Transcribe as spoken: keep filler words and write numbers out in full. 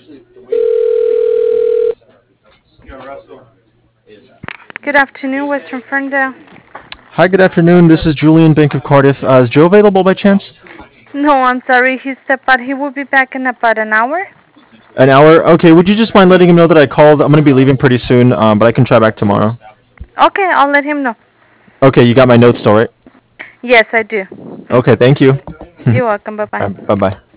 Good afternoon, Western Ferndale. Hi, good afternoon. This is Julian, Bank of Cardiff. Uh, is Joe available by chance? No, I'm sorry, he stepped out. He will be back in about an hour. An hour? Okay, would you just mind letting him know that I called? I'm going to be leaving pretty soon, um, but I can try back tomorrow. Okay, I'll let him know. Okay, you got my notes still, right? Yes, I do. Okay, thank you. You're welcome. Bye bye. Bye bye.